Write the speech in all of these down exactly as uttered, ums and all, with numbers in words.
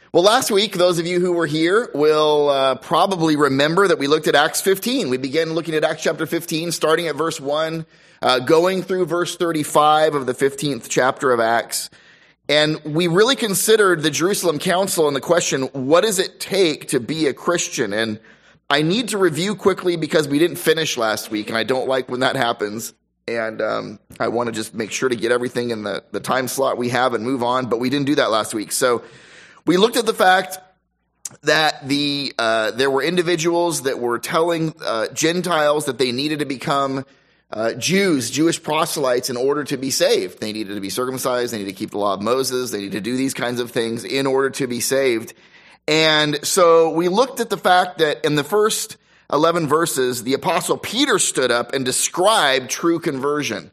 Well, last week, those of you who were here will uh, probably remember that we looked at Acts fifteen. We began looking at Acts chapter fifteen, starting at verse one, uh, going through verse thirty-five of the fifteenth chapter of Acts. And we really considered the Jerusalem Council and the question, what does it take to be a Christian? And I need to review quickly because we didn't finish last week, and I don't like when that happens. And um, I want to just make sure to get everything in the, the time slot we have and move on, but we didn't do that last week. So we looked at the fact that the uh, there were individuals that were telling uh, Gentiles that they needed to become uh, Jews, Jewish proselytes, in order to be saved. They needed to be circumcised. They needed to keep the law of Moses. They needed to do these kinds of things in order to be saved. And so we looked at the fact that in the first eleven verses, the Apostle Peter stood up and described true conversion.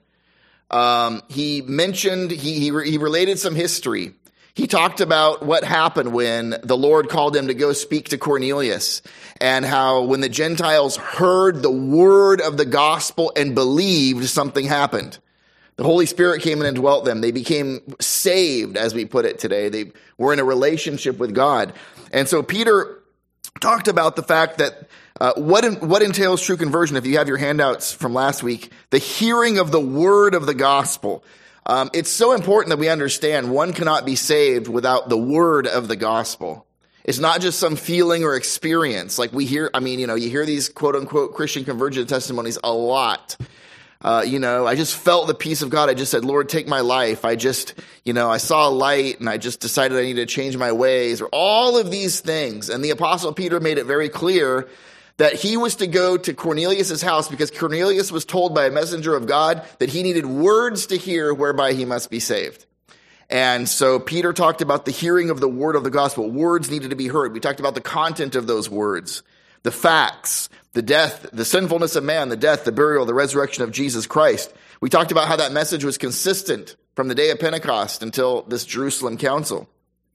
Um, he mentioned, he, he, he related some history. He talked about what happened when the Lord called him to go speak to Cornelius, and how when the Gentiles heard the word of the gospel and believed, something happened. The Holy Spirit came in and dwelt them. They became saved, as we put it today. They were in a relationship with God. And so Peter talked about the fact that uh, what what entails true conversion. If you have your handouts from last week, the hearing of the word of the gospel. Um, it's so important that we understand one cannot be saved without the word of the gospel. It's not just some feeling or experience. Like we hear, I mean, you know, you hear these quote unquote Christian conversion testimonies a lot. Uh, you know, I just felt the peace of God. I just said, Lord, take my life. I just, you know, I saw a light and I just decided I needed to change my ways, or all of these things. And the Apostle Peter made it very clear that he was to go to Cornelius' house because Cornelius was told by a messenger of God that he needed words to hear whereby he must be saved. And so Peter talked about the hearing of the word of the gospel. Words needed to be heard. We talked about the content of those words, the facts, the death, the sinfulness of man, the death, the burial, the resurrection of Jesus Christ. We talked about how that message was consistent from the day of Pentecost until this Jerusalem Council.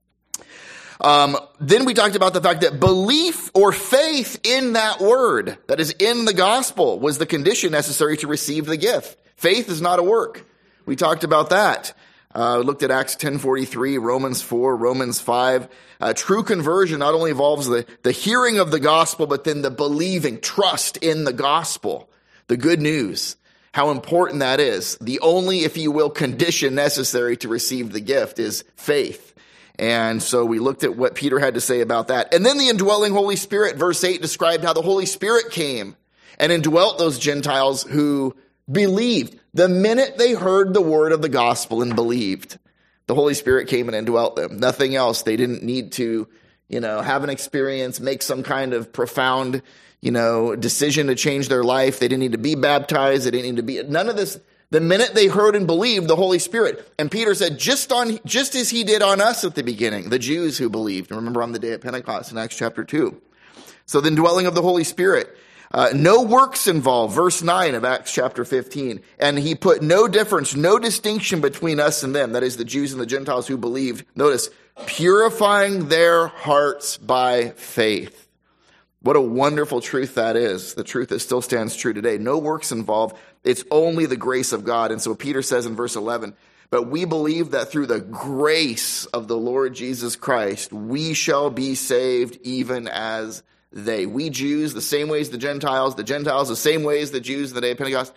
Um, then we talked about the fact that belief or faith in that word, that is in the gospel, was the condition necessary to receive the gift. Faith is not a work. We talked about that. Uh, we looked at Acts ten forty-three, Romans four, Romans five. Uh, true conversion not only involves the, the hearing of the gospel, but then the believing, trust in the gospel, the good news, how important that is. The only, if you will, condition necessary to receive the gift is faith. And so we looked at what Peter had to say about that. And then the indwelling Holy Spirit, verse eight, described how the Holy Spirit came and indwelt those Gentiles who believed. The minute they heard the word of the gospel and believed, the Holy Spirit came and indwelt them. Nothing else. They didn't need to, you know, have an experience, make some kind of profound, you know, decision to change their life. They didn't need to be baptized. They didn't need to be, none of this. The minute they heard and believed the Holy Spirit. And Peter said, just on, just as he did on us at the beginning, the Jews who believed. Remember on the day of Pentecost in Acts chapter two. So the indwelling of the Holy Spirit. Uh, no works involved, verse nine of Acts chapter fifteen. And he put no difference, no distinction between us and them. That is the Jews and the Gentiles who believed. Notice, purifying their hearts by faith. What a wonderful truth that is. The truth that still stands true today. No works involved. It's only the grace of God. And so Peter says in verse eleven, but we believe that through the grace of the Lord Jesus Christ, we shall be saved even as they. We Jews, the same way as the Gentiles, the Gentiles, the same way as the Jews in the day of Pentecost.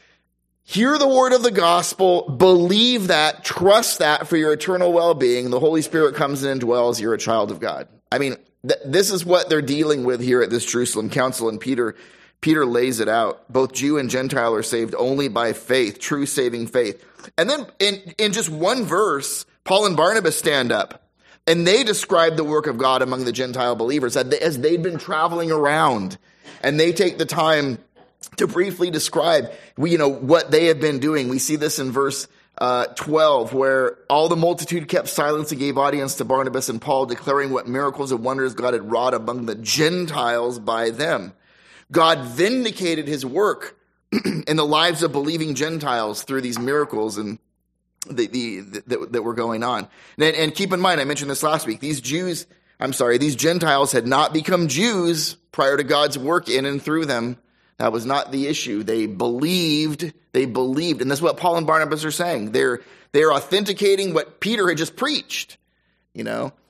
Hear the word of the gospel, believe that, trust that for your eternal well-being. The Holy Spirit comes in and dwells. You're a child of God. I mean, th- this is what they're dealing with here at this Jerusalem Council, and Peter Peter lays it out. Both Jew and Gentile are saved only by faith, true saving faith. And then in, in just one verse, Paul and Barnabas stand up and they describe the work of God among the Gentile believers as they'd been traveling around, and they take the time to briefly describe, you know, what they have been doing. We see this in verse uh, twelve, where all the multitude kept silence and gave audience to Barnabas and Paul, declaring what miracles and wonders God had wrought among the Gentiles by them. God vindicated his work in the lives of believing Gentiles through these miracles and the, the, the that, that were going on. And, and keep in mind, I mentioned this last week, these Jews, I'm sorry, these Gentiles had not become Jews prior to God's work in and through them. That was not the issue. They believed, they believed. And that's what Paul and Barnabas are saying. They're, they're authenticating what Peter had just preached, you know.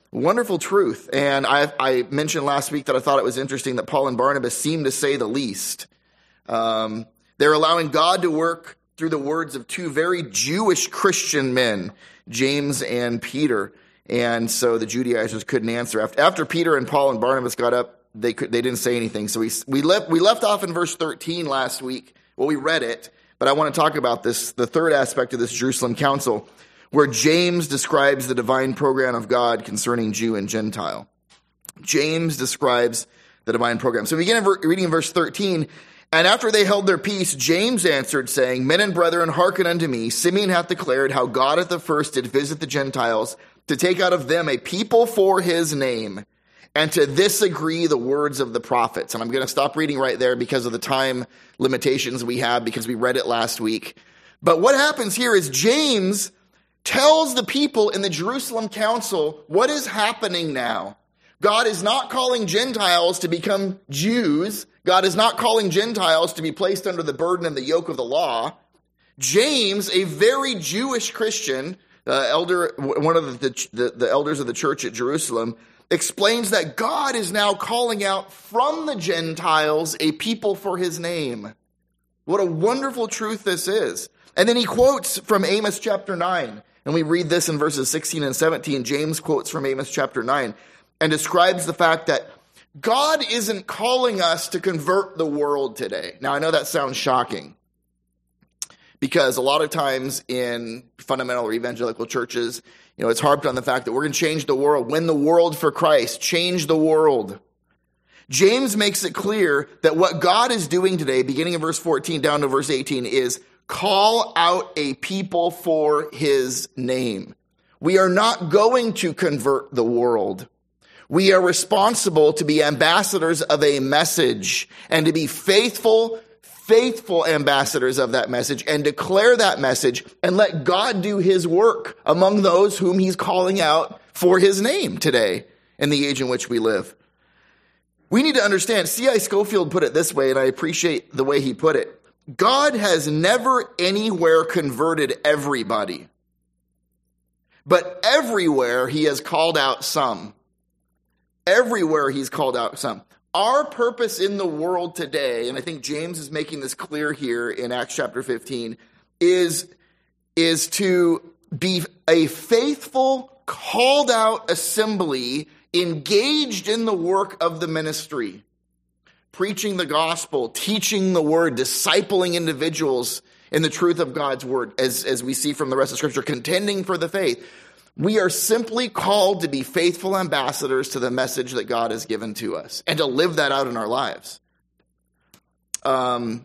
Wonderful truth. And I, I mentioned last week that I thought it was interesting that Paul and Barnabas seem to say the least. Um, they're allowing God to work through the words of two very Jewish Christian men, James and Peter. And so the Judaizers couldn't answer. After, after Peter and Paul and Barnabas got up, they could, they didn't say anything. So we, we left, we left off in verse thirteen last week. Well, we read it, but I want to talk about this, the third aspect of this Jerusalem council, where James describes the divine program of God concerning Jew and Gentile. James describes the divine program. So we begin reading in verse thirteen. And after they held their peace, James answered, saying, Men and brethren, hearken unto me. Simeon hath declared how God at the first did visit the Gentiles, to take out of them a people for his name, and to this agree the words of the prophets. And I'm going to stop reading right there because of the time limitations we have, because we read it last week. But what happens here is James tells the people in the Jerusalem council what is happening now. God is not calling Gentiles to become Jews. God is not calling Gentiles to be placed under the burden and the yoke of the law. James, a very Jewish Christian, uh, elder, one of the, the, the elders of the church at Jerusalem, explains that God is now calling out from the Gentiles a people for his name. What a wonderful truth this is. And then he quotes from Amos chapter nine. And we read this in verses sixteen and seventeen. James quotes from Amos chapter nine and describes the fact that God isn't calling us to convert the world today. Now, I know that sounds shocking because a lot of times in fundamental or evangelical churches, you know, it's harped on the fact that we're going to change the world, win the world for Christ, change the world. James makes it clear that what God is doing today, beginning in verse fourteen down to verse eighteen, is call out a people for his name. We are not going to convert the world. We are responsible to be ambassadors of a message and to be faithful, faithful ambassadors of that message and declare that message and let God do his work among those whom he's calling out for his name today in the age in which we live. We need to understand, C I Scofield put it this way, and I appreciate the way he put it. God has never anywhere converted everybody, but everywhere he has called out some. Everywhere he's called out some. Our purpose in the world today, and I think James is making this clear here in Acts chapter fifteen, is, is to be a faithful, called out assembly engaged in the work of the ministry, preaching the gospel, teaching the word, discipling individuals in the truth of God's word, as, as we see from the rest of Scripture, contending for the faith. We are simply called to be faithful ambassadors to the message that God has given to us and to live that out in our lives. Um,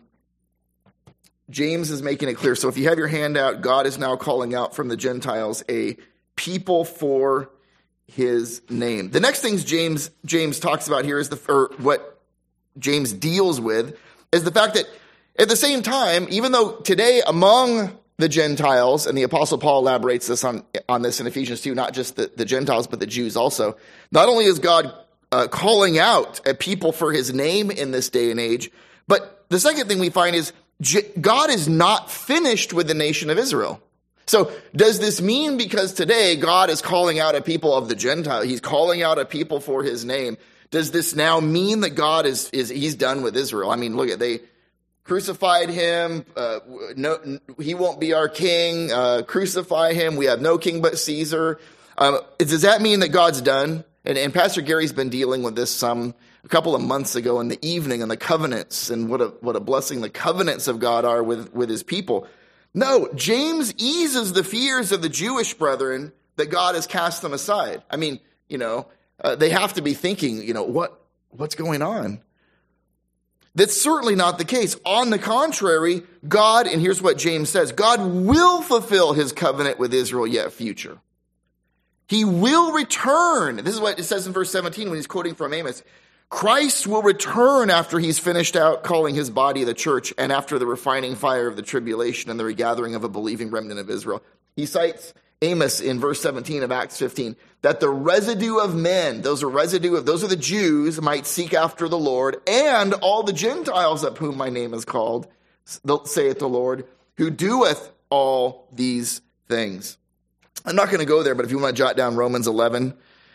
James is making it clear. So if you have your hand out, God is now calling out from the Gentiles a people for his name. The next things James James talks about here is the, or what James deals with is the fact that at the same time, even though today among the Gentiles, and the Apostle Paul elaborates this on, on this in Ephesians two, not just the, the Gentiles, but the Jews also. Not only is God uh, calling out a people for his name in this day and age, but the second thing we find is J- God is not finished with the nation of Israel. So does this mean because today God is calling out a people of the Gentile, he's calling out a people for his name, does this now mean that God is, is he's done with Israel? I mean, look at, they crucified him. Uh, no, he won't be our king. Uh, crucify him. We have no king but Caesar. Um, does that mean that God's done? And, and Pastor Gary's been dealing with this some a couple of months ago in the evening on the covenants and what a what a blessing the covenants of God are with with his people. No, James eases the fears of the Jewish brethren that God has cast them aside. I mean, you know, uh, they have to be thinking, you know, what what's going on? That's certainly not the case. On the contrary, God, and here's what James says, God will fulfill his covenant with Israel yet future. He will return. This is what it says in verse seventeen when he's quoting from Amos. Christ will return after he's finished out calling his body the church and after the refining fire of the tribulation and the regathering of a believing remnant of Israel. He cites Amos in verse seventeen of Acts fifteen, that the residue of men, those are residue of, those are the Jews, might seek after the Lord, and all the Gentiles of whom my name is called, saith the Lord, who doeth all these things. I'm not going to go there, but if you want to jot down Romans eleven,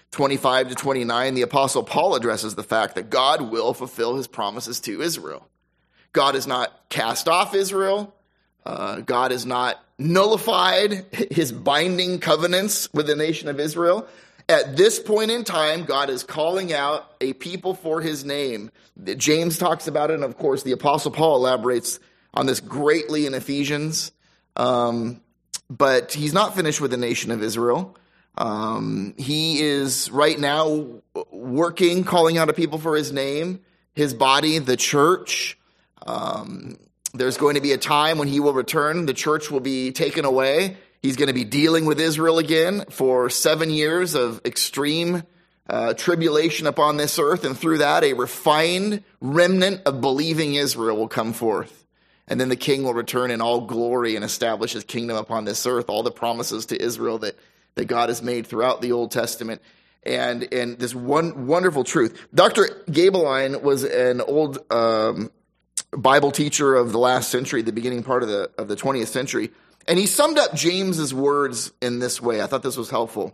twenty-five to twenty-nine, the Apostle Paul addresses the fact that God will fulfill his promises to Israel. God has not cast off Israel. Uh, God has not nullified his binding covenants with the nation of Israel. At this point in time, God is calling out a people for his name. James talks about it, and of course, the Apostle Paul elaborates on this greatly in Ephesians. Um, but he's not finished with the nation of Israel. Um, he is right now working, calling out a people for his name, his body, the church. Um, there's going to be a time when he will return. The church will be taken away. He's going to be dealing with Israel again for seven years of extreme uh, tribulation upon this earth. And through that, a refined remnant of believing Israel will come forth. And then the king will return in all glory and establish his kingdom upon this earth. All the promises to Israel that, that God has made throughout the Old Testament. And, and this one wonderful truth. Doctor Gabeline was an old um, Bible teacher of the last century, the beginning part of the of the twentieth century. And he summed up James's words in this way. I thought this was helpful.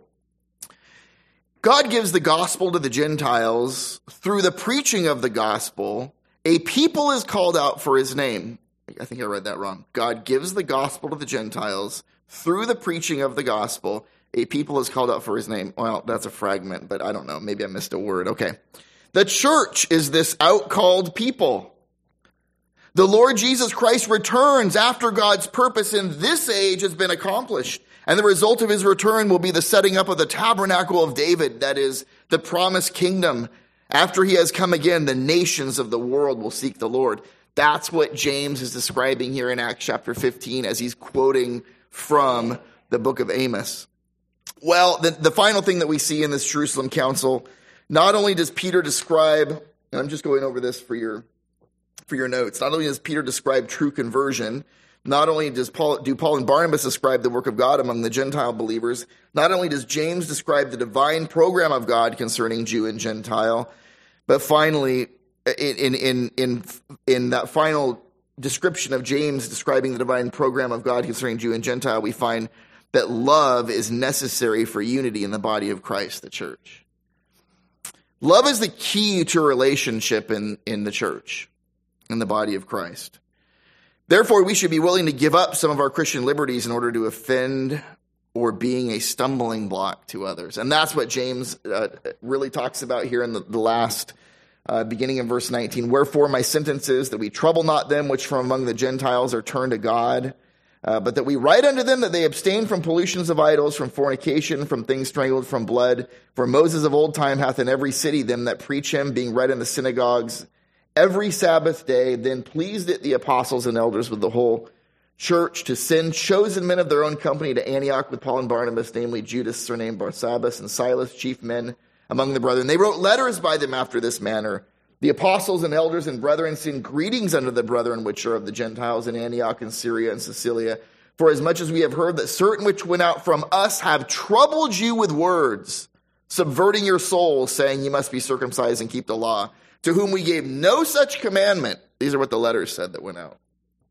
God gives the gospel to the Gentiles through the preaching of the gospel. A people is called out for his name. I think I read that wrong. God gives the gospel to the Gentiles through the preaching of the gospel. A people is called out for his name. Well, that's a fragment, but I don't know. Maybe I missed a word. Okay. The church is this out-called people. The Lord Jesus Christ returns after God's purpose in this age has been accomplished. And the result of his return will be the setting up of the tabernacle of David, that is, the promised kingdom. After he has come again, the nations of the world will seek the Lord. That's what James is describing here in Acts chapter fifteen as he's quoting from the book of Amos. Well, the, the final thing that we see in this Jerusalem council, not only does Peter describe, and I'm just going over this for your for your notes, not only does Peter describe true conversion, not only does Paul, do Paul and Barnabas describe the work of God among the Gentile believers, not only does James describe the divine program of God concerning Jew and Gentile, but finally, in, in, in, in that final description of James describing the divine program of God concerning Jew and Gentile, we find that love is necessary for unity in the body of Christ, the church. Love is the key to a relationship in, in the church, in the body of Christ. Therefore, we should be willing to give up some of our Christian liberties in order to offend or being a stumbling block to others. And that's what James uh, really talks about here in the, the last uh, beginning of verse nineteen. Wherefore my sentence is that we trouble not them which from among the Gentiles are turned to God, uh, but that we write unto them that they abstain from pollutions of idols, from fornication, from things strangled, from blood. For Moses of old time hath in every city them that preach him, being read in the synagogues every Sabbath day. Then pleased it the apostles and elders with the whole church to send chosen men of their own company to Antioch with Paul and Barnabas, namely Judas, surnamed Barsabbas, and Silas, chief men among the brethren. They wrote letters by them after this manner. The apostles and elders and brethren send greetings unto the brethren which are of the Gentiles in Antioch and Syria and Cilicia. For as much as we have heard that certain which went out from us have troubled you with words, subverting your souls, saying you must be circumcised and keep the law, to whom we gave no such commandment. These are what the letters said that went out.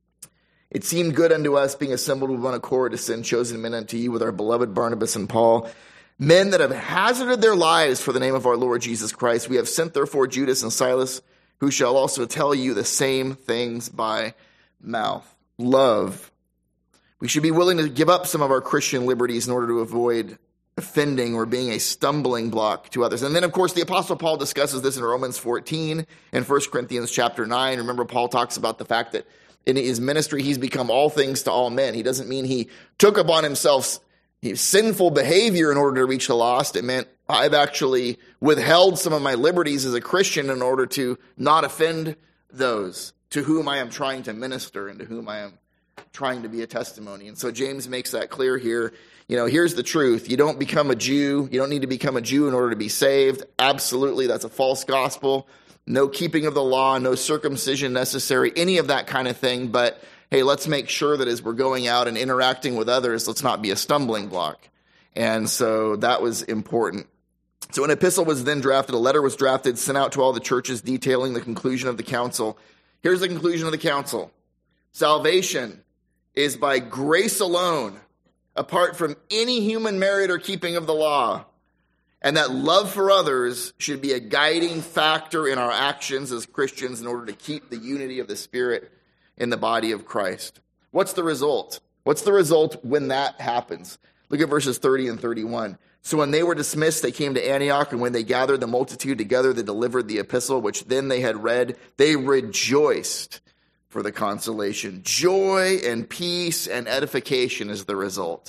It seemed good unto us, being assembled with one accord, to send chosen men unto you with our beloved Barnabas and Paul, men that have hazarded their lives for the name of our Lord Jesus Christ. We have sent therefore Judas and Silas, who shall also tell you the same things by mouth. Love. We should be willing to give up some of our Christian liberties in order to avoid offending or being a stumbling block to others. And then, of course, the Apostle Paul discusses this in Romans fourteen and First Corinthians chapter nine. Remember, Paul talks about the fact that in his ministry, he's become all things to all men. He doesn't mean he took upon himself sinful behavior in order to reach the lost. It meant I've actually withheld some of my liberties as a Christian in order to not offend those to whom I am trying to minister and to whom I am trying to be a testimony. And so James makes that clear here. You know, here's the truth. You don't become a Jew. You don't need to become a Jew in order to be saved. Absolutely, that's a false gospel. No keeping of the law, no circumcision necessary, any of that kind of thing. But hey, let's make sure that as we're going out and interacting with others, let's not be a stumbling block. And so that was important. So an epistle was then drafted, a letter was drafted, sent out to all the churches detailing the conclusion of the council. Here's the conclusion of the council. Salvation is by grace alone, apart from any human merit or keeping of the law. and that love for others should be a guiding factor in our actions as Christians in order to keep the unity of the Spirit in the body of Christ. What's the result? What's the result when that happens? Look at verses thirty and thirty-one. So when they were dismissed, they came to Antioch, and when they gathered the multitude together, they delivered the epistle, which then they had read. They rejoiced for the consolation. Joy and peace and edification is the result.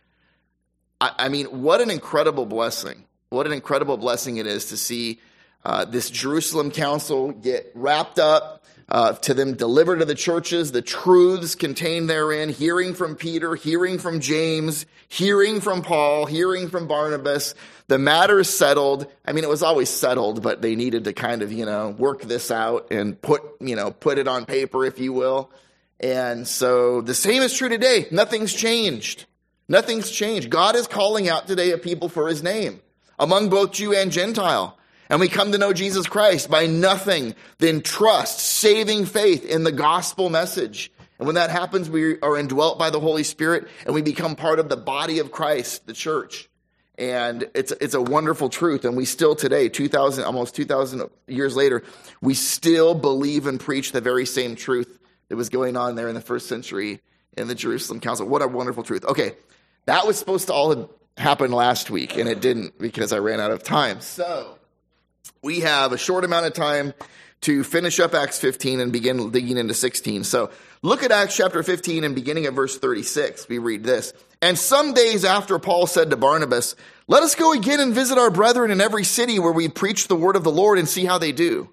I, I mean, what an incredible blessing. What an incredible blessing it is to see uh, this Jerusalem council get wrapped up, uh, to them deliver to the churches the truths contained therein, hearing from Peter, hearing from James, hearing from Paul, hearing from Barnabas. The matter is settled. I mean, it was always settled, but they needed to kind of, you know, work this out and put, you know, put it on paper, if you will. And so the same is true today. Nothing's changed. Nothing's changed. God is calling out today a people for his name, among both Jew and Gentile. And we come to know Jesus Christ by nothing than trust, saving faith in the gospel message. And when that happens, we are indwelt by the Holy Spirit and we become part of the body of Christ, the church. And it's it's a wonderful truth. And we still today, two thousand, almost two thousand years later, we still believe and preach the very same truth that was going on there in the first century in the Jerusalem Council. What a wonderful truth. Okay, that was supposed to all have happened last week, and it didn't because I ran out of time. So we have a short amount of time to finish up Acts fifteen and begin digging into sixteen. So look at Acts chapter fifteen and beginning at verse thirty-six. We read this. And some days after, Paul said to Barnabas, let us go again and visit our brethren in every city where we preach the word of the Lord and see how they do.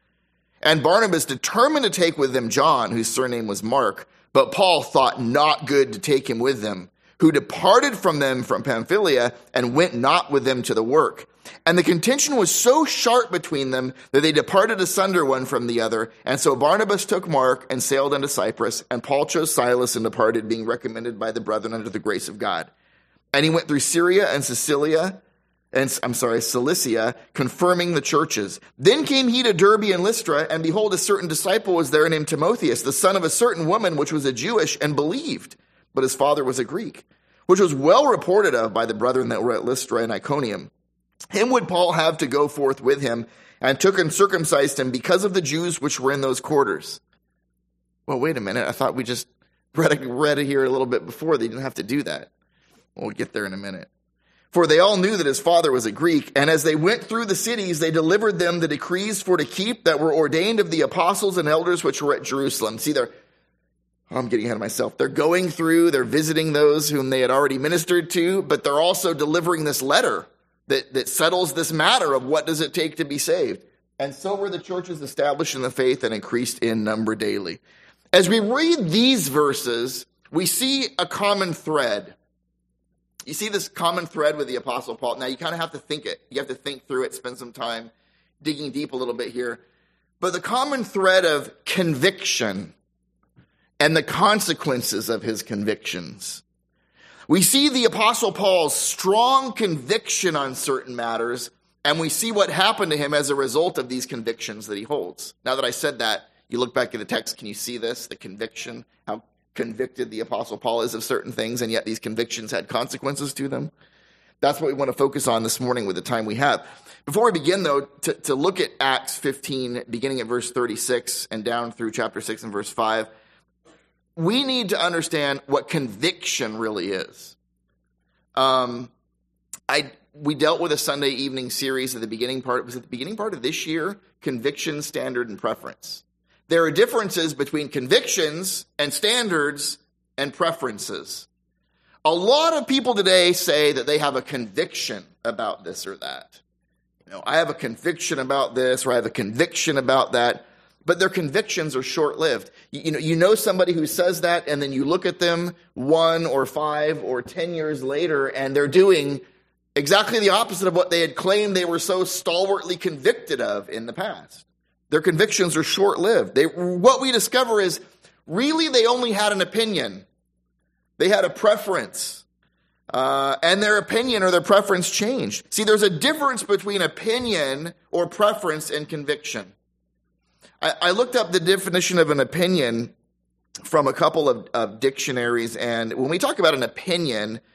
And Barnabas determined to take with them John, whose surname was Mark, but Paul thought not good to take him with them, who departed from them from Pamphylia and went not with them to the work. And the contention was so sharp between them that they departed asunder one from the other. And so Barnabas took Mark and sailed unto Cyprus, and Paul chose Silas and departed, being recommended by the brethren under the grace of God. And he went through Syria and Sicilia, and I'm sorry, Cilicia, confirming the churches. Then came he to Derbe and Lystra, and behold, a certain disciple was there named Timotheus, the son of a certain woman which was a Jewish, and believed, but his father was a Greek, which was well reported of by the brethren that were at Lystra and Iconium. Him would Paul have to go forth with him, and took and circumcised him because of the Jews which were in those quarters. Well, wait a minute. I thought we just read, read it here a little bit before. They didn't have to do that. We'll get there in a minute. For they all knew that his father was a Greek, and as they went through the cities, they delivered them the decrees for to keep that were ordained of the apostles and elders which were at Jerusalem. See, they're, oh, I'm getting ahead of myself. They're going through, they're visiting those whom they had already ministered to, but they're also delivering this letter that, that settles this matter of what does it take to be saved. And so were the churches established in the faith and increased in number daily. As we read these verses, we see a common thread. You see this common thread with the Apostle Paul. Now, you kind of have to think it. You have to think through it, spend some time digging deep a little bit here. But the common thread of conviction and the consequences of his convictions. We see the Apostle Paul's strong conviction on certain matters, and we see what happened to him as a result of these convictions that he holds. Now that I said that, you look back at the text, can you see this? The conviction, how convicted the Apostle Paul is of certain things, and yet these convictions had consequences to them. That's what we want to focus on this morning with the time we have. Before we begin, though, to, to look at Acts fifteen, beginning at verse thirty-six and down through chapter six and verse five, we need to understand what conviction really is. Um, I we dealt with a Sunday evening series at the beginning part. Was it the beginning part of this year? Conviction, standard, and preference. There are differences between convictions and standards and preferences. A lot of people today say that they have a conviction about this or that. You know, I have a conviction about this, or I have a conviction about that. But their convictions are short-lived. You, you know, you know somebody who says that, and then you look at them one or five or ten years later, and they're doing exactly the opposite of what they had claimed they were so stalwartly convicted of in the past. Their convictions are short-lived. They, what we discover is, really, they only had an opinion. They had a preference. Uh, and their opinion or their preference changed. See, there's a difference between opinion or preference and conviction. I, I looked up the definition of an opinion from a couple of, of dictionaries, and when we talk about an opinion,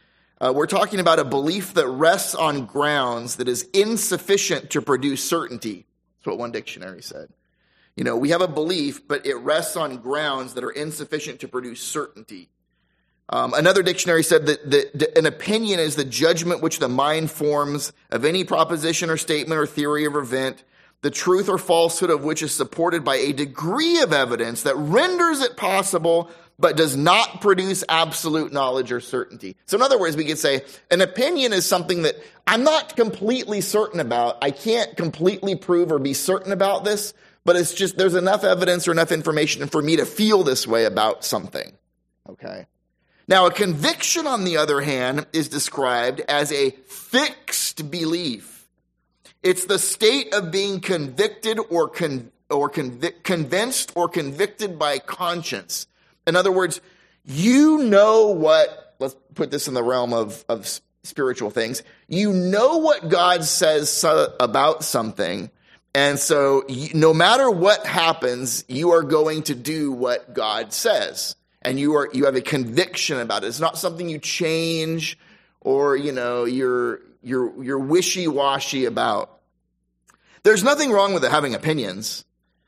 Uh, we're talking about a belief that rests on grounds that is insufficient to produce certainty. That's what one dictionary said. You know, we have a belief, but it rests on grounds that are insufficient to produce certainty. Um, another dictionary said that the, the, an opinion is the judgment which the mind forms of any proposition or statement or theory or event, the truth or falsehood of which is supported by a degree of evidence that renders it possible but does not produce absolute knowledge or certainty. So in other words, we could say an opinion is something that I'm not completely certain about. I can't completely prove or be certain about this, but it's just there's enough evidence or enough information for me to feel this way about something. Okay. Now, a conviction, on the other hand, is described as a fixed belief. It's the state of being convicted or con- or convic- convinced or convicted by conscience. In other words, you know what, let's put this in the realm of, of spiritual things. You know what God says so, about something, and so you, no matter what happens, you are going to do what God says. And you are you have a conviction about it. It's not something you change or, you know, you're you're you're wishy-washy about. There's nothing wrong with having opinions.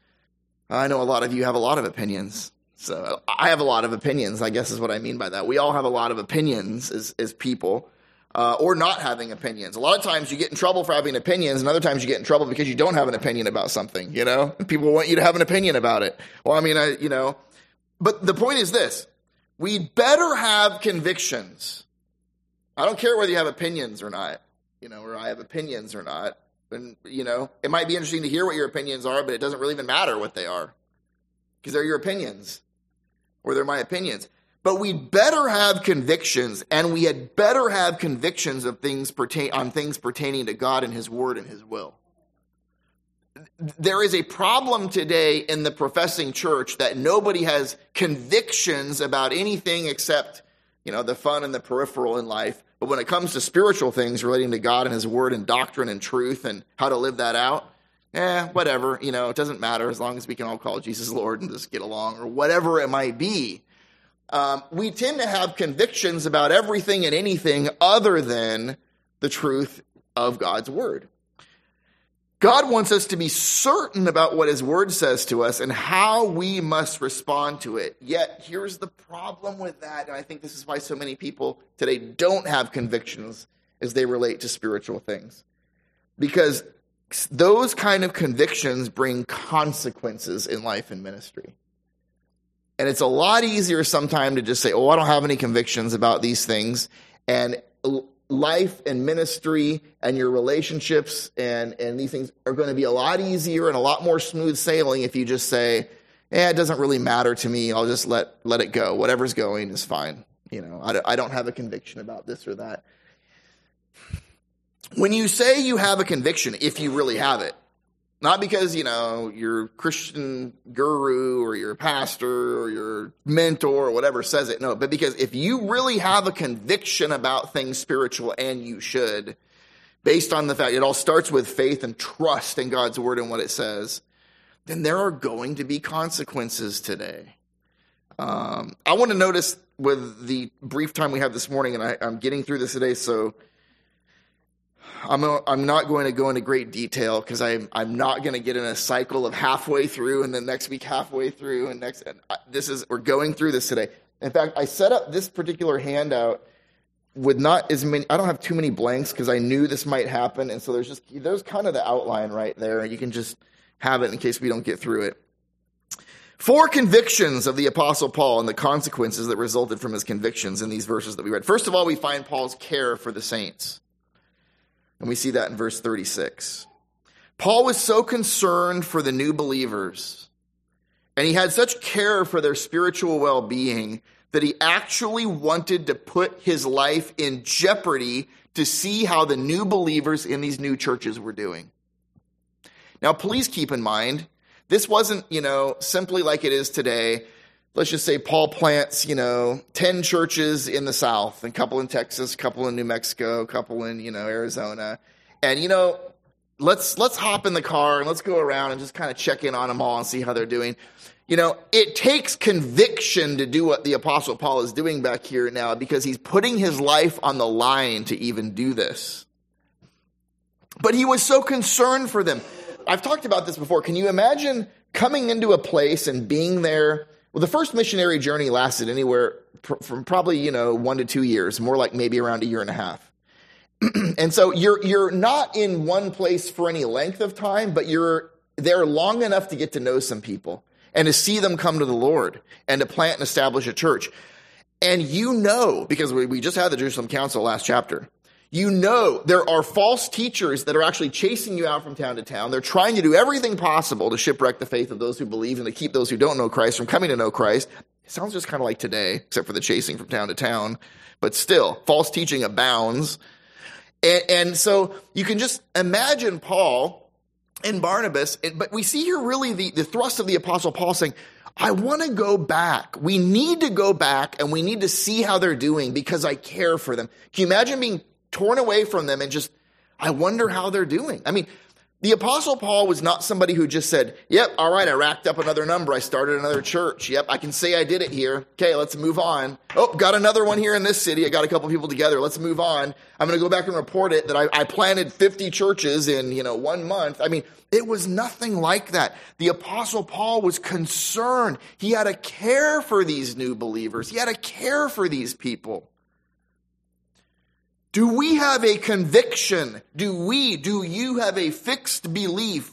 I know a lot of you have a lot of opinions. So I have a lot of opinions, I guess is what I mean by that. We all have a lot of opinions as, as people, uh, or not having opinions. A lot of times you get in trouble for having opinions, and other times you get in trouble because you don't have an opinion about something, you know? People want you to have an opinion about it. Well, I mean, I, you know, but the point is this. We better have convictions. I don't care whether you have opinions or not, you know, or I have opinions or not. And, you know, it might be interesting to hear what your opinions are, but it doesn't really even matter what they are because they're your opinions. Or they're my opinions. But we'd better have convictions, and we had better have convictions of things pertain on things pertaining to God and his word and his will. There is a problem today in the professing church that nobody has convictions about anything except, you know, the fun and the peripheral in life. But when it comes to spiritual things relating to God and his word and doctrine and truth and how to live that out, eh, whatever, you know, it doesn't matter as long as we can all call Jesus Lord and just get along or whatever it might be. Um, we tend to have convictions about everything and anything other than the truth of God's word. God wants us to be certain about what his word says to us and how we must respond to it. Yet, here's the problem with that, and I think this is why so many people today don't have convictions as they relate to spiritual things. Because those kind of convictions bring consequences in life and ministry. And it's a lot easier sometimes to just say, oh, I don't have any convictions about these things. And life and ministry and your relationships and, and these things are going to be a lot easier and a lot more smooth sailing if you just say, yeah, it doesn't really matter to me. I'll just let, let it go. Whatever's going is fine. You know, I don't, I don't have a conviction about this or that. When you say you have a conviction, if you really have it, not because, you know, you're Christian guru or your pastor or your mentor or whatever says it. No, but because if you really have a conviction about things spiritual, and you should, based on the fact it all starts with faith and trust in God's word and what it says, then there are going to be consequences today. Um, I want to notice with the brief time we have this morning, and I, I'm getting through this today, so I'm I'm not going to go into great detail because I'm I'm not going to get in a cycle of halfway through and then next week halfway through and next. And this is we're going through this today. In fact, I set up this particular handout with not as many. I don't have too many blanks because I knew this might happen, and so there's just there's kind of the outline right there, and you can just have it in case we don't get through it. Four convictions of the Apostle Paul and the consequences that resulted from his convictions in these verses that we read. First of all, we find Paul's care for the saints. And we see that in verse thirty-six. Paul was so concerned for the new believers, and he had such care for their spiritual well-being, that he actually wanted to put his life in jeopardy to see how the new believers in these new churches were doing. Now, please keep in mind, this wasn't, you know, simply like it is today. Let's just say Paul plants, you know, ten churches in the South, a couple in Texas, a couple in New Mexico, a couple in, you know, Arizona. And, you know, let's let's hop in the car and let's go around and just kind of check in on them all and see how they're doing. You know, it takes conviction to do what the Apostle Paul is doing back here now, because he's putting his life on the line to even do this. But he was so concerned for them. I've talked about this before. Can you imagine coming into a place and being there? Well, the first missionary journey lasted anywhere from probably, you know, one to two years, more like maybe around a year and a half. And so you're you're not in one place for any length of time, but you're there long enough to get to know some people and to see them come to the Lord and to plant and establish a church. And you know, because we, we just had the Jerusalem Council last chapter, you know there are false teachers that are actually chasing you out from town to town. They're trying to do everything possible to shipwreck the faith of those who believe and to keep those who don't know Christ from coming to know Christ. It sounds just kind of like today, except for the chasing from town to town. But still, false teaching abounds. And, and so you can just imagine Paul and Barnabas, but we see here really the, the thrust of the Apostle Paul saying, I want to go back. We need to go back and we need to see how they're doing because I care for them. Can you imagine being torn away from them and just, I wonder how they're doing? I mean, the Apostle Paul was not somebody who just said, yep, all right, I racked up another number. I started another church. Yep, I can say I did it here. Okay, let's move on. Oh, got another one here in this city. I got a couple people together. Let's move on. I'm going to go back and report it that I, I planted fifty churches in, you know, one month. I mean, it was nothing like that. The Apostle Paul was concerned. He had a care for these new believers. He had a care for these people. Do we have a conviction? Do we, do you have a fixed belief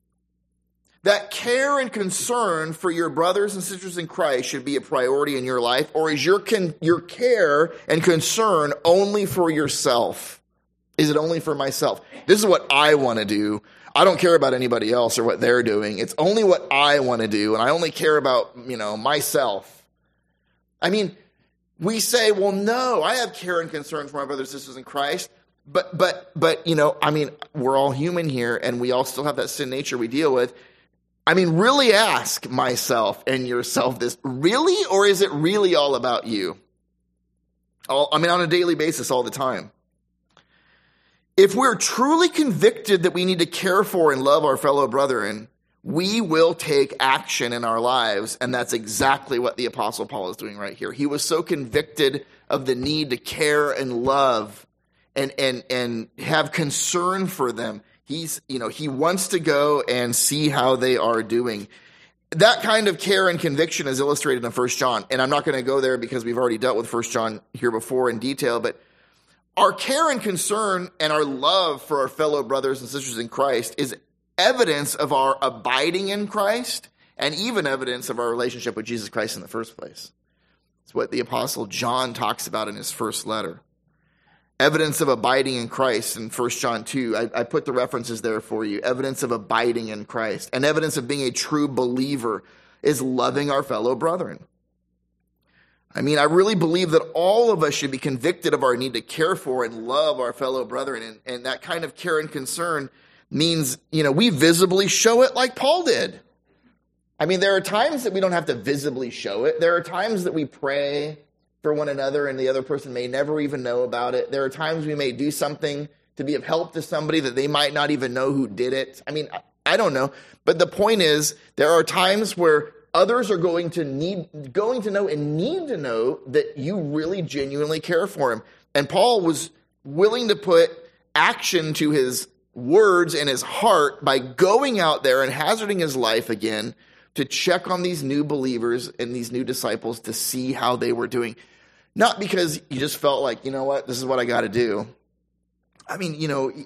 that care and concern for your brothers and sisters in Christ should be a priority in your life? Or is your con, your care and concern only for yourself? Is it only for myself? This is what I want to do. I don't care about anybody else or what they're doing. It's only what I want to do, and I only care about, you know, myself. I mean, we say, well, no, I have care and concern for my brothers and sisters in Christ. But, but, but, you know, I mean, we're all human here and we all still have that sin nature we deal with. I mean, really ask myself and yourself this, really? Or is it really all about you? All, I mean, on a daily basis all the time. If we're truly convicted that we need to care for and love our fellow brethren, we will take action in our lives, and that's exactly what the Apostle Paul is doing right here. He was so convicted of the need to care and love and and and have concern for them. He's, you know, he wants to go and see how they are doing. That kind of care and conviction is illustrated in First John, and I'm not going to go there because we've already dealt with First John here before in detail, but our care and concern and our love for our fellow brothers and sisters in Christ is evidence of our abiding in Christ and even evidence of our relationship with Jesus Christ in the first place. It's what the Apostle John talks about in his first letter. Evidence of abiding in Christ in First John two. I, I put the references there for you. Evidence of abiding in Christ. And evidence of being a true believer is loving our fellow brethren. I mean, I really believe that all of us should be convicted of our need to care for and love our fellow brethren. And, and that kind of care and concern means, you know, we visibly show it like Paul did. I mean, there are times that we don't have to visibly show it. There are times that we pray for one another and the other person may never even know about it. There are times we may do something to be of help to somebody that they might not even know who did it. I mean, I don't know. But the point is, there are times where others are going to need, going to know and need to know that you really genuinely care for them. And Paul was willing to put action to his words and his heart by going out there and hazarding his life again to check on these new believers and these new disciples to see how they were doing. Not because he just felt like, you know what, this is what I got to do. I mean, you know,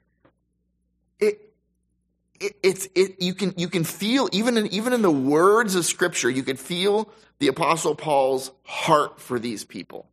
it, it it's it you can you can feel even in even in the words of Scripture, you could feel the Apostle Paul's heart for these people.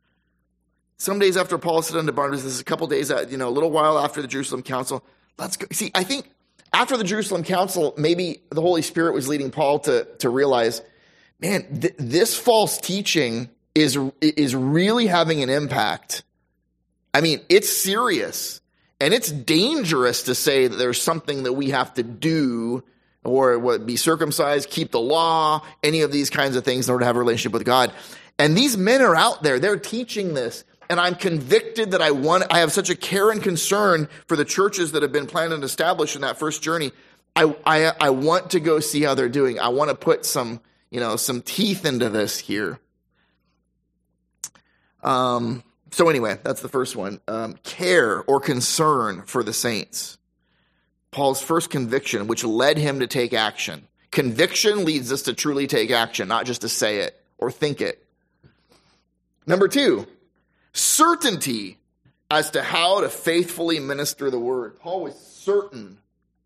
Some days after Paul said unto Barnabas, this is a couple days, you know, a little while after the Jerusalem Council, let's go. See, I think after the Jerusalem Council, maybe the Holy Spirit was leading Paul to, to realize, man, th- this false teaching is, is really having an impact. I mean, it's serious and it's dangerous to say that there's something that we have to do or what, be circumcised, keep the law, any of these kinds of things in order to have a relationship with God. And these men are out there. They're teaching this. and I'm convicted that I want, I have such a care and concern for the churches that have been planted and established in that first journey. I, I, I want to go see how they're doing. I want to put some, you know, some teeth into this here. Um, so anyway, that's the first one. Um, care or concern for the saints. Paul's first conviction, which led him to take action. Conviction leads us to truly take action, not just to say it or think it. Number two, certainty as to how to faithfully minister the word. Paul was certain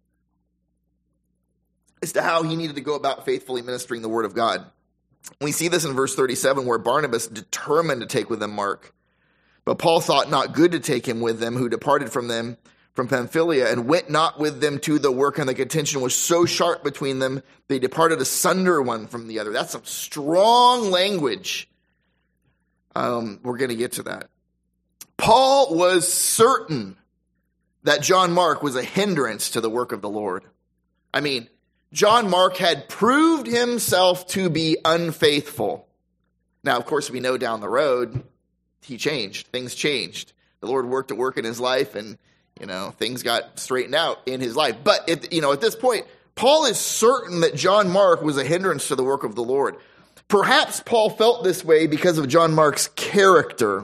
as to how he needed to go about faithfully ministering the word of God. We see this in verse thirty-seven, where Barnabas determined to take with them Mark. But Paul thought not good to take him with them, who departed from them from Pamphylia, and went not with them to the work, and the contention was so sharp between them, they departed asunder one from the other. That's some strong language. Um, we're going to get to that. Paul was certain that John Mark was a hindrance to the work of the Lord. I mean, John Mark had proved himself to be unfaithful. Now, of course, we know down the road, he changed. Things changed. The Lord worked a work in his life, and, you know, things got straightened out in his life. But, it, you know, at this point, Paul is certain that John Mark was a hindrance to the work of the Lord. Perhaps Paul felt this way because of John Mark's character,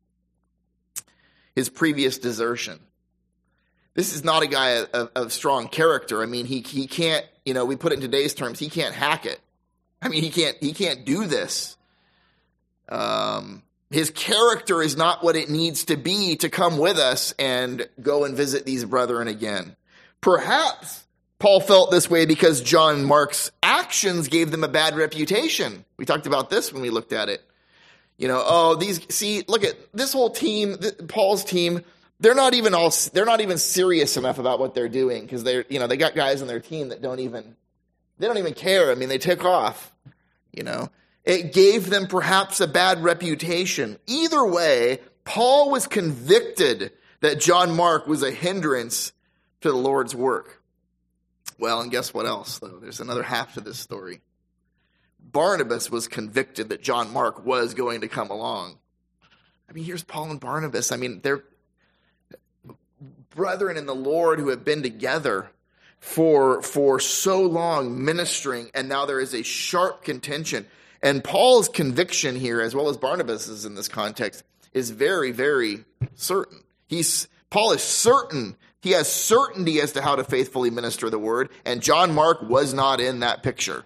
his previous desertion. This is not a guy of, of strong character. I mean, he he can't, you know, we put it in today's terms, he can't hack it. I mean, he can't he can't do this. Um, his character is not what it needs to be to come with us and go and visit these brethren again. Perhaps Paul felt this way because John Mark's actions gave them a bad reputation. We talked about this when we looked at it. You know, oh, these, see, look at this whole team, Paul's team, they're not even all, they're not even serious enough about what they're doing, because they're, you know, they got guys on their team that don't even, they don't even care. I mean, they took off, you know. It gave them perhaps a bad reputation. Either way, Paul was convicted that John Mark was a hindrance to the Lord's work. Well, and guess what else, though? There's another half to this story. Barnabas was convicted that John Mark was going to come along. I mean, here's Paul and Barnabas. I mean, they're brethren in the Lord who have been together for, for so long ministering, and now there is a sharp contention. And Paul's conviction here, as well as Barnabas's in this context, is very, very certain. He's Paul is certain. He has certainty as to how to faithfully minister the word, and John Mark was not in that picture.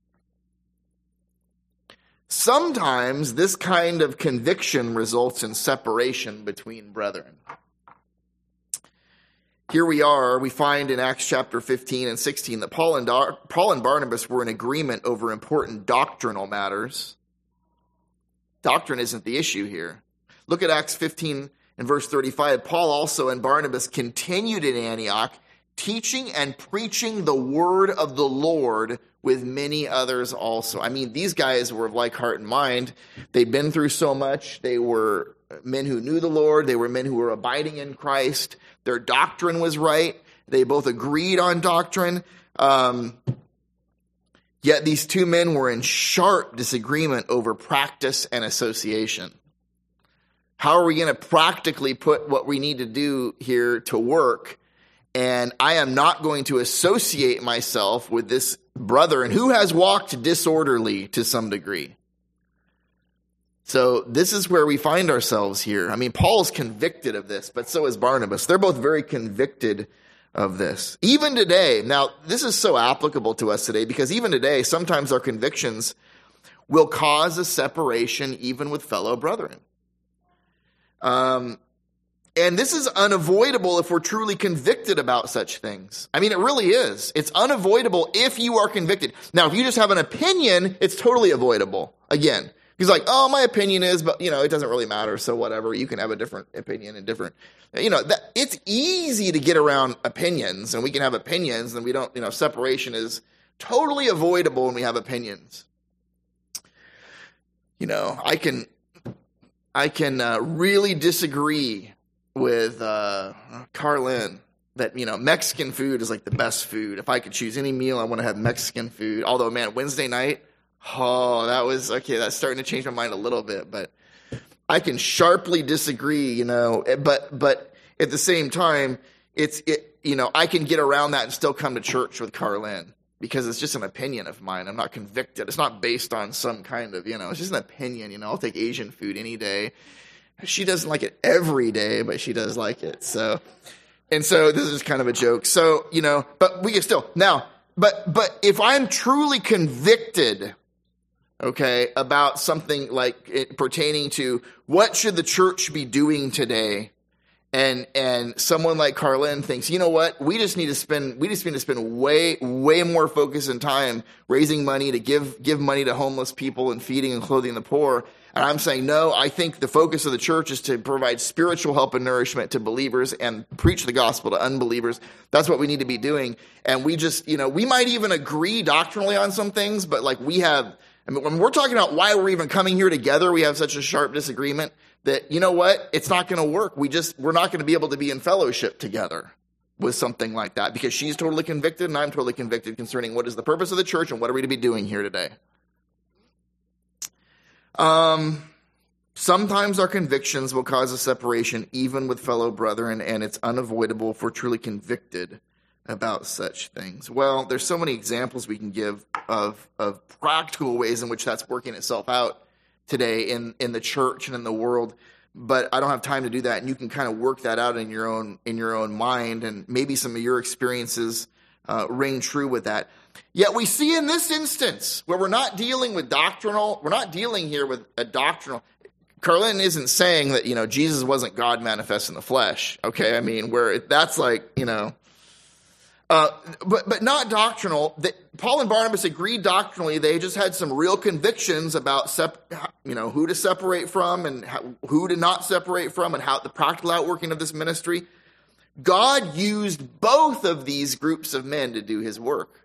Sometimes this kind of conviction results in separation between brethren. Here we are, we find in Acts chapter fifteen and sixteen that Paul and, Dar- Paul and Barnabas were in agreement over important doctrinal matters. Doctrine isn't the issue here. Look at Acts fifteen in verse thirty-five. Paul also and Barnabas continued in Antioch, teaching and preaching the word of the Lord with many others also. I mean, these guys were of like heart and mind. They'd been through so much. They were men who knew the Lord. They were men who were abiding in Christ. Their doctrine was right. They both agreed on doctrine. Um, yet these two men were in sharp disagreement over practice and association. How are we going to practically put what we need to do here to work? And I am not going to associate myself with this brother and who has walked disorderly to some degree. So this is where we find ourselves here. I mean, Paul's convicted of this, but so is Barnabas. They're both very convicted of this. Even today, now this is so applicable to us today, because even today, sometimes our convictions will cause a separation even with fellow brethren. Um, and this is unavoidable if we're truly convicted about such things. I mean, it really is. It's unavoidable if you are convicted. Now, if you just have an opinion, it's totally avoidable. Again, he's like, oh, my opinion is, but, you know, it doesn't really matter. So whatever, you can have a different opinion and different, you know, that it's easy to get around opinions, and we can have opinions, and we don't, you know, separation is totally avoidable when we have opinions. You know, I can, I can uh, really disagree with uh, Carlin that, you know, Mexican food is like the best food. If I could choose any meal, I want to have Mexican food. Although, man, Wednesday night, oh, that was, okay, that's starting to change my mind a little bit. But I can sharply disagree, you know, but but at the same time, it's it you know, I can get around that and still come to church with Carlin because it's just an opinion of mine. I'm not convicted. It's not based on some kind of, you know, it's just an opinion, you know. I'll take Asian food any day. She doesn't like it every day, but she does like it. So, and so this is kind of a joke. So, you know, but we can still now, but but if I'm truly convicted, okay, about something like it pertaining to what should the church be doing today, and and someone like Carlin thinks, you know what, we just need to spend we just need to spend way way more focus and time raising money to give give money to homeless people and feeding and clothing the poor. And I'm saying, no, I think the focus of the church is to provide spiritual help and nourishment to believers and preach the gospel to unbelievers. That's what we need to be doing. And we just, you know, we might even agree doctrinally on some things, but like we have, I mean, when we're talking about why we're even coming here together, we have such a sharp disagreement that, you know what, it's not going to work. We just, we're not going to be able to be in fellowship together with something like that because she's totally convicted and I'm totally convicted concerning what is the purpose of the church and what are we to be doing here today. Um, sometimes our convictions will cause a separation even with fellow brethren, and it's unavoidable if we're truly convicted about such things. Well, there's so many examples we can give of of practical ways in which that's working itself out today in, in the church and in the world, but I don't have time to do that, and you can kind of work that out in your own in your own mind, and maybe some of your experiences uh, ring true with that. Yet we see in this instance where we're not dealing with doctrinal, we're not dealing here with a doctrinal. Carlin isn't saying that, you know, Jesus wasn't God manifest in the flesh. Okay, I mean, where that's like, you know, uh, but but not doctrinal. That Paul and Barnabas agreed doctrinally. They just had some real convictions about, sep- you know, who to separate from and how, who to not separate from, and how the practical outworking of this ministry. God used both of these groups of men to do his work.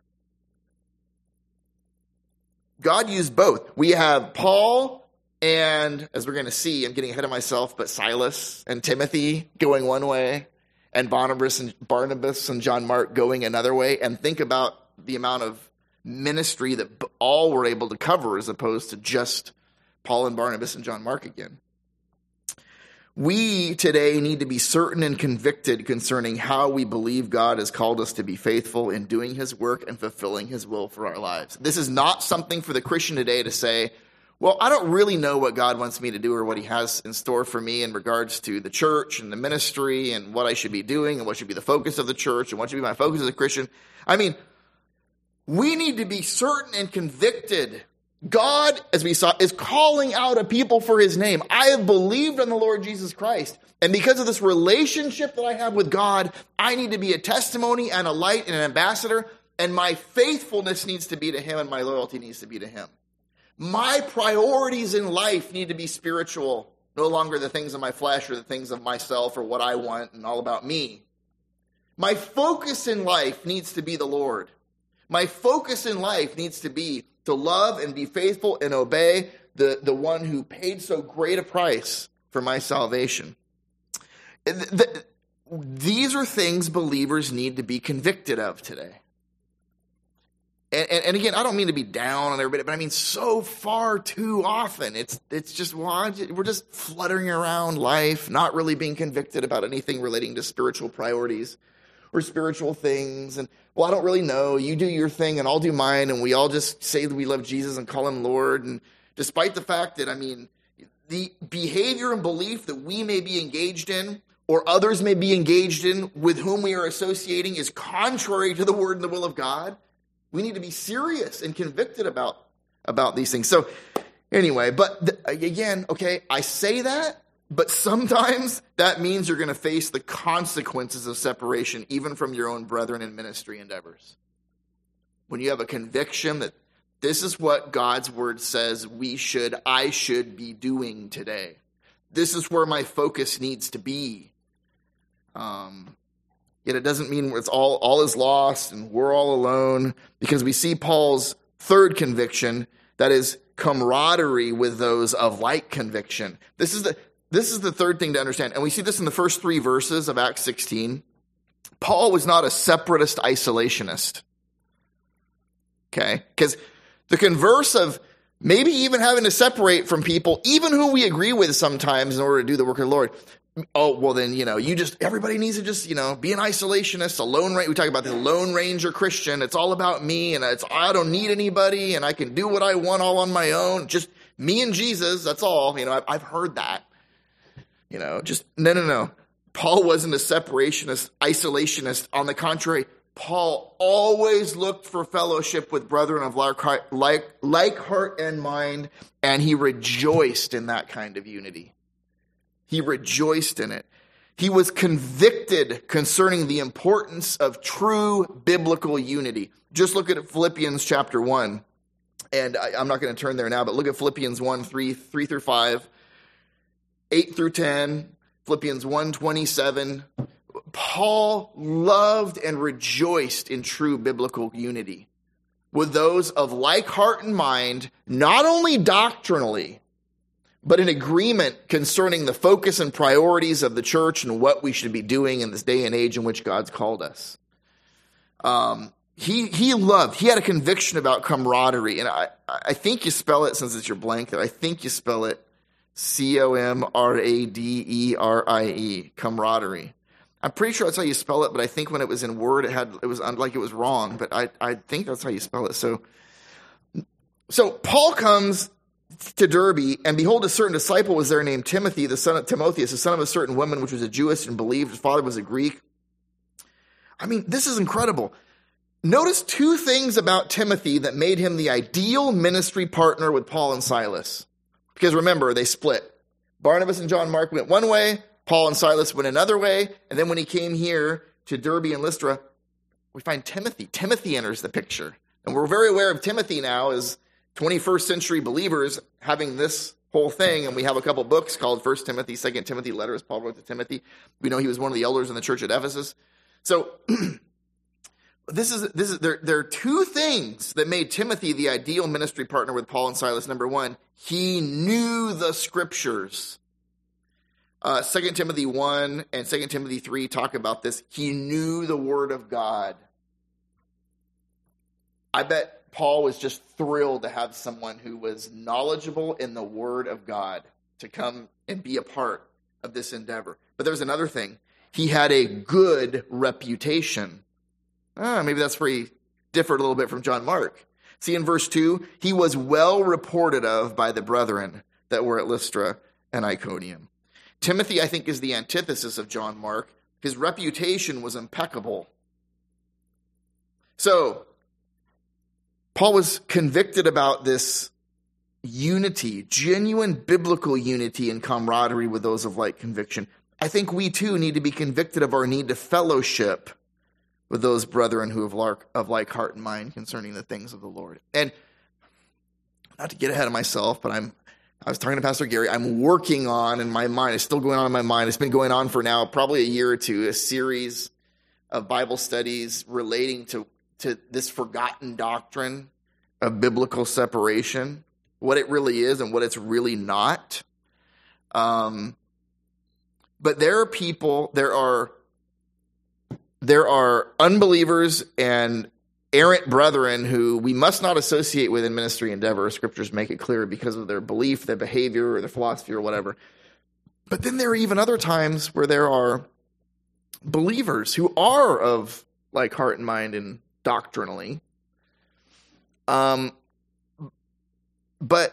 God used both. We have Paul and, as we're going to see, I'm getting ahead of myself, but Silas and Timothy going one way, and Barnabas and Barnabas and John Mark going another way. And think about the amount of ministry that all were able to cover as opposed to just Paul and Barnabas and John Mark again. We today need to be certain and convicted concerning how we believe God has called us to be faithful in doing his work and fulfilling his will for our lives. This is not something for the Christian today to say, well, I don't really know what God wants me to do or what he has in store for me in regards to the church and the ministry and what I should be doing and what should be the focus of the church and what should be my focus as a Christian. I mean, we need to be certain and convicted. God, as we saw, is calling out a people for his name. I have believed on the Lord Jesus Christ. And because of this relationship that I have with God, I need to be a testimony and a light and an ambassador. And my faithfulness needs to be to him and my loyalty needs to be to him. My priorities in life need to be spiritual, no longer the things of my flesh or the things of myself or what I want and all about me. My focus in life needs to be the Lord. My focus in life needs to be to love and be faithful and obey the, the one who paid so great a price for my salvation. The, the, these are things believers need to be convicted of today. And, and, and again, I don't mean to be down on everybody, but I mean so far too often. It's it's just, well, we're just fluttering around life, not really being convicted about anything relating to spiritual priorities or spiritual things. And, well, I don't really know. You do your thing and I'll do mine. And we all just say that we love Jesus and call him Lord. And despite the fact that, I mean, the behavior and belief that we may be engaged in or others may be engaged in with whom we are associating is contrary to the word and the will of God, we need to be serious and convicted about, about these things. So anyway, but the, again, okay, I say that, but sometimes that means you're going to face the consequences of separation, even from your own brethren in ministry endeavors. When you have a conviction that this is what God's word says we should, I should be doing today. This is where my focus needs to be. Um, yet it doesn't mean it's all, all is lost and we're all alone, because we see Paul's third conviction, that is camaraderie with those of like conviction. This is the This is the third thing to understand. And we see this in the first three verses of Acts sixteen. Paul was not a separatist isolationist. Okay? Because the converse of Maybe even having to separate from people, even who we agree with sometimes in order to do the work of the Lord. Oh, well then, you know, you just, everybody needs to just, you know, be an isolationist, a lone ranger. We talk about the lone ranger Christian. It's all about me and it's, I don't need anybody and I can do what I want all on my own. Just me and Jesus. That's all. You know, I've, I've heard that, you know, just no, no, no. Paul wasn't a separationist, isolationist. On the contrary, Paul always looked for fellowship with brethren of like heart, like, like heart and mind, and he rejoiced in that kind of unity. He rejoiced in it. He was convicted concerning the importance of true biblical unity. Just look at Philippians chapter one. And I, I'm not going to turn there now, but look at Philippians one, three, three through five, eight through ten, Philippians one, twenty-seven. Paul loved and rejoiced in true biblical unity with those of like heart and mind, not only doctrinally, but in agreement concerning the focus and priorities of the church and what we should be doing in this day and age in which God's called us. Um, he he loved, he had a conviction about camaraderie. And I, I think you spell it, since it's your blank, I think you spell it C O M R A D E R I E, camaraderie. I'm pretty sure that's how you spell it, but I think when it was in Word, it had it was like it was wrong. But I, I think that's how you spell it. So, so Paul comes to Derbe, and behold, a certain disciple was there named Timothy, the son of Timotheus, the son of a certain woman, which was a Jewess and believed. His father was a Greek. I mean, this is incredible. Notice two things about Timothy that made him the ideal ministry partner with Paul and Silas. Because remember, they split. Barnabas and John Mark went one way, Paul and Silas went another way, and then when he came here to Derbe and Lystra, we find Timothy. Timothy enters the picture. And we're very aware of Timothy now as twenty-first century believers having this whole thing, and we have a couple books called First Timothy, Second Timothy letters Paul wrote to Timothy. We know he was one of the elders in the church at Ephesus. So this is this is there. There are two things that made Timothy the ideal ministry partner with Paul and Silas. Number one, he knew the scriptures. Uh, Second Timothy one and Second Timothy three talk about this. He knew the Word of God. I bet Paul was just thrilled to have someone who was knowledgeable in the Word of God to come and be a part of this endeavor. But there's another thing. He had a good reputation. Ah, maybe that's where he differed a little bit from John Mark. See, in verse two, he was well reported of by the brethren that were at Lystra and Iconium. Timothy, I think, is the antithesis of John Mark. His reputation was impeccable. So, Paul was convicted about this unity, genuine biblical unity and camaraderie with those of like conviction. I think we too need to be convicted of our need to fellowship with those brethren who have like, of like heart and mind concerning the things of the Lord. And not to get ahead of myself, but I'm I was talking to Pastor Gary. I'm working on in my mind, it's still going on in my mind. It's been going on for now probably a year or two, a series of Bible studies relating to to this forgotten doctrine of biblical separation, what it really is and what it's really not. Um, but there are people, there are, there are unbelievers and errant brethren who we must not associate with in ministry endeavor. Scriptures make it clear because of their belief, their behavior, or their philosophy or whatever. But then there are even other times where there are believers who are of like heart and mind and doctrinally. Um, but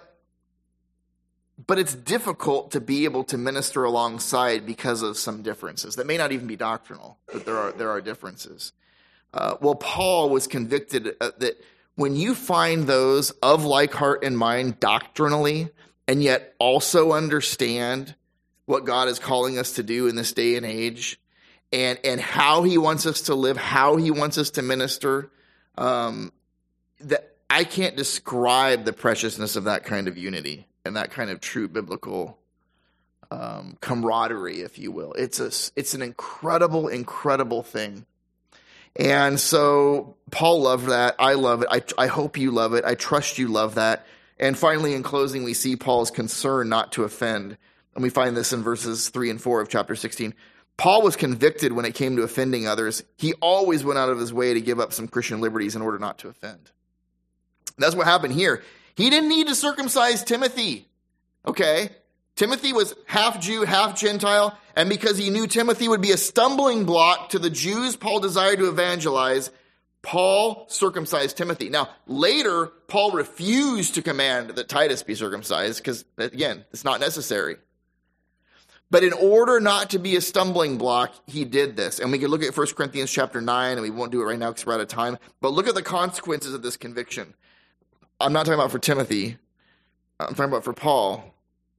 but it's difficult to be able to minister alongside because of some differences that may not even be doctrinal, but there are there are differences. Uh, well, Paul was convicted uh, that when you find those of like heart and mind doctrinally, and yet also understand what God is calling us to do in this day and age, and and how he wants us to live, how he wants us to minister, um, that I can't describe the preciousness of that kind of unity and that kind of true biblical um, camaraderie, if you will. It's a, it's an incredible, incredible thing. And so Paul loved that. I love it. I, I hope you love it. I trust you love that. And finally, in closing, we see Paul's concern not to offend. And we find this in verses three and four of chapter sixteen. Paul was convicted when it came to offending others. He always went out of his way to give up some Christian liberties in order not to offend. That's what happened here. He didn't need to circumcise Timothy, okay? Timothy was half Jew, half Gentile, and because he knew Timothy would be a stumbling block to the Jews Paul desired to evangelize, Paul circumcised Timothy. Now, later, Paul refused to command that Titus be circumcised because, again, it's not necessary. But in order not to be a stumbling block, he did this. And we can look at First Corinthians chapter nine, and we won't do it right now because we're out of time. But look at the consequences of this conviction. I'm not talking about for Timothy. I'm talking about for Paul.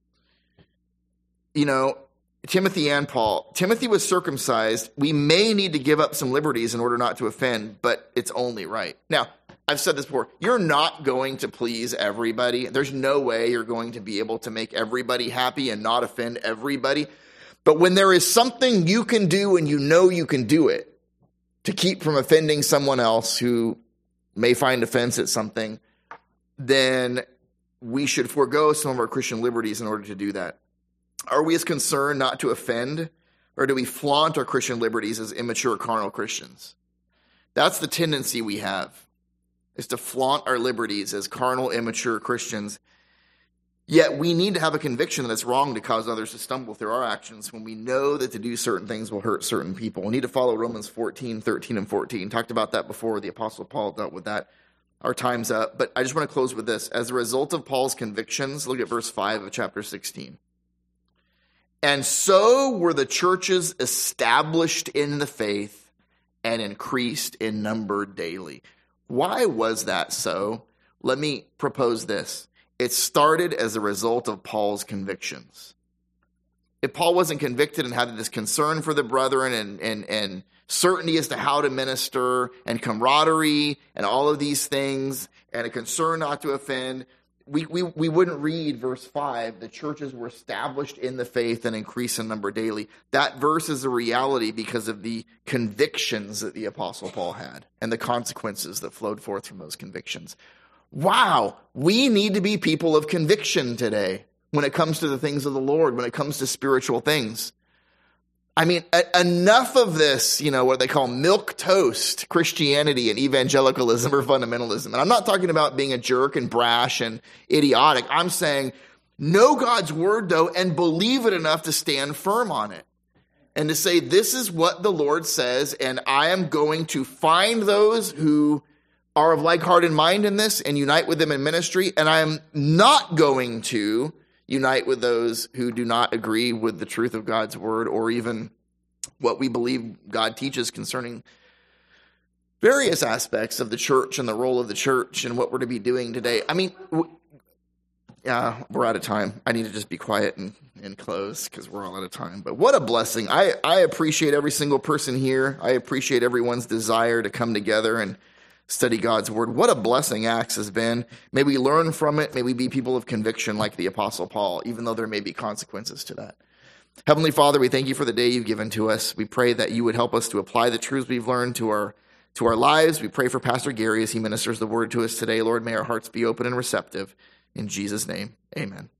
You know, Timothy and Paul. Timothy was circumcised. We may need to give up some liberties in order not to offend, but it's only right. Now, I've said this before. You're not going to please everybody. There's no way you're going to be able to make everybody happy and not offend everybody. But when there is something you can do and you know you can do it to keep from offending someone else who may find offense at something, then we should forego some of our Christian liberties in order to do that. Are we as concerned not to offend, or do we flaunt our Christian liberties as immature carnal Christians? That's the tendency we have, is to flaunt our liberties as carnal, immature Christians. Yet we need to have a conviction that it's wrong to cause others to stumble through our actions when we know that to do certain things will hurt certain people. We need to follow Romans fourteen, thirteen, and fourteen. Talked about that before. The Apostle Paul dealt with that. Our time's up, but I just want to close with this. As a result of Paul's convictions, look at verse five of chapter sixteen. And so were the churches established in the faith and increased in number daily. Why was that so? Let me propose this. It started as a result of Paul's convictions. If Paul wasn't convicted and had this concern for the brethren and, and, and certainty as to how to minister and camaraderie and all of these things and a concern not to offend, We, we we wouldn't read verse five, the churches were established in the faith and increase in number daily. That verse is a reality because of the convictions that the Apostle Paul had and the consequences that flowed forth from those convictions. Wow, we need to be people of conviction today when it comes to the things of the Lord, when it comes to spiritual things. I mean, a- enough of this, you know, what they call milquetoast Christianity and evangelicalism or fundamentalism. And I'm not talking about being a jerk and brash and idiotic. I'm saying know God's word, though, and believe it enough to stand firm on it. And to say, this is what the Lord says, and I am going to find those who are of like-hearted mind in this and unite with them in ministry, and I am not going to unite with those who do not agree with the truth of God's word or even what we believe God teaches concerning various aspects of the church and the role of the church and what we're to be doing today. I mean, w- yeah, we're out of time. I need to just be quiet and, and close because we're all out of time. But what a blessing. I, I appreciate every single person here. I appreciate everyone's desire to come together and study God's word. What a blessing Acts has been. May we learn from it. May we be people of conviction like the Apostle Paul, even though there may be consequences to that. Heavenly Father, we thank you for the day you've given to us. We pray that you would help us to apply the truths we've learned to our to our lives. We pray for Pastor Gary as he ministers the word to us today. Lord, may our hearts be open and receptive. In Jesus' name, amen.